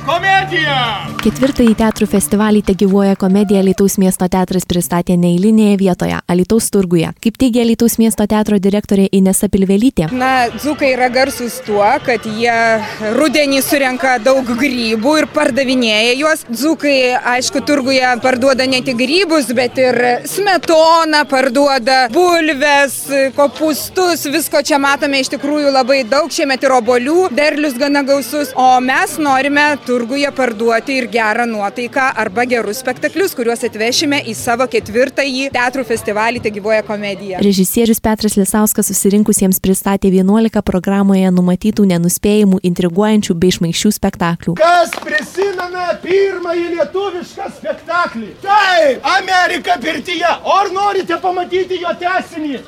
komedija! Ketvirtąjį teatrų festivalį Tegyvuoja komedija Alytaus miesto teatras pristatė neeilinėje vietoje, Alytaus turguje. Kaip teigia Alytaus miesto teatro direktorė Inesa Pilvelytė. Dzūkai yra garsūs tuo, kad jie rudenį surenka daug grybų ir pardavinėja juos. Dzūkai, aišku, turguje parduoda ne tik grybus, bet ir smetoną, parduoda bulves, kopūstus, visko čia matome iš tikrųjų labai daug, šiemet ir obuolių, derlius gana gausus, o mes norime turguje parduoti ir gerą nuotaiką arba gerus spektaklius, kuriuos atvešime į savo ketvirtąjį teatrų festivalį Tegyvuoja komedija. Režisierius Petras Lisauskas susirinkusiems pristatė 11 programoje numatytų nenuspėjimų, intriguojančių bei šmaikščių spektaklių. Kas prisimena pirmąjį lietuvišką spektaklį? Taip, Amerika pirtyje. Ar norite pamatyti jo tęsinį?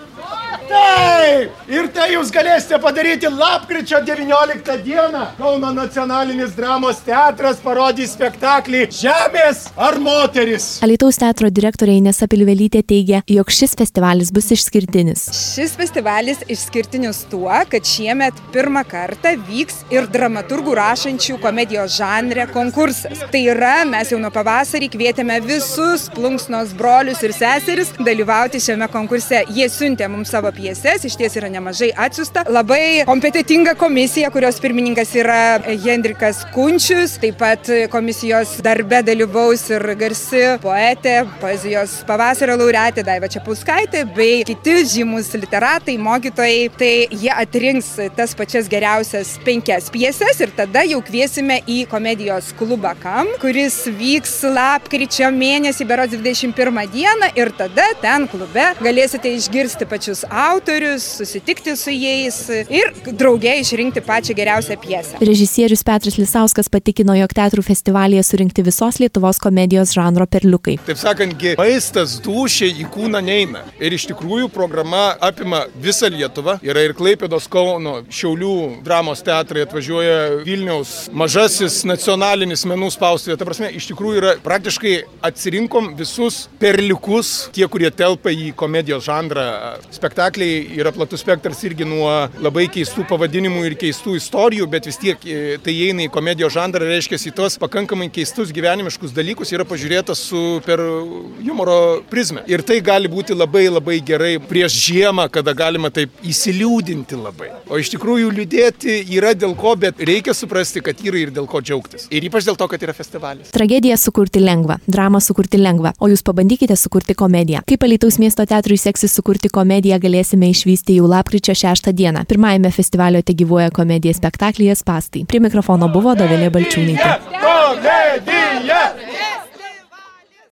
Taip! Ir tai jūs galėsite padaryti lapkričio 19 dieną. Kauno nacionalinis dramos teatras parodys spektaklį Žemės ar moteris. Alytaus teatro direktorė Inesa Pilvelytė teigia, jog šis festivalis bus išskirtinis. Šis festivalis išskirtinis tuo, kad šiemet pirmą kartą vyks ir dramaturgų rašančių komedijos žanre konkursas. Tai yra, mes jau nuo pavasarį kvietėme visus plunksnos brolius ir seseris dalyvauti šiame konkurse. Jie siuntė mums savo pjeses, iš ties yra nemažai atsiųsta. Labai kompetentinga komisija, kurios pirmininkas yra Hendrikas Kunčius, taip pat komisijos darbe dalyvaus ir garsi poetė, poezijos pavasario laureatė Daiva Čepauskaitė, bei kiti žymus literatai, mokytojai. Tai jie atrinks tas pačias geriausias 5 pjeses ir tada jau kviesime į komedijos klubą KAM, kuris vyks lapkričio mėnesį, berods 21 dieną, ir tada ten klube galėsite išgirsti pačius autorius, susitikti su jais ir drauge išrinkti pačią geriausią pjesę. Režisierius Petras Lisauskas patikino, jog teatrų festivalyje surinkti visos Lietuvos komedijos žanro perliukai. Taip sakant, maistas dūšia į kūną neina. Ir iš tikrųjų programa apima visą Lietuvą. Yra ir Klaipėdos, Kauno, Šiaulių dramos teatrai, atvažiuoja Vilniaus mažasis nacionalinis menų spaustuvė. Ta prasme, iš tikrųjų yra praktiškai atsirinkom visus perliukus, tie, kurie telpa į komedijos žanrą. Spektakliai yra platus spektras irgi nuo labai keistų pavadinimų ir keistų istorijų, bet vis tiek tai įeina į komedijos žanrą, reiškia į tos pakankamai keistus gyvenimiškus dalykus yra pažiūrėtas per humoro prizmę. Ir tai gali būti labai labai gerai prieš žiemą, kada galima taip įsiliūdinti labai. O iš tikrųjų liūdėti yra dėl ko, bet reikia suprasti, kad yra ir dėl ko džiaugtis. Ir ypač dėl to, kad yra festivalis. Tragediją sukurti lengva, dramą sukurti lengva, o jūs pabandykite sukurti komediją. Kaip Alytaus miesto teatrui seksis sukurti komediją, galėsime išvysti jau lapkričio 6 dieną. Pirmajame festivalio Tegyvuoja komedija spektaklyje Spąstai. Prie mikrofono buvo Dovilė Balčiūnaitė. Komedija!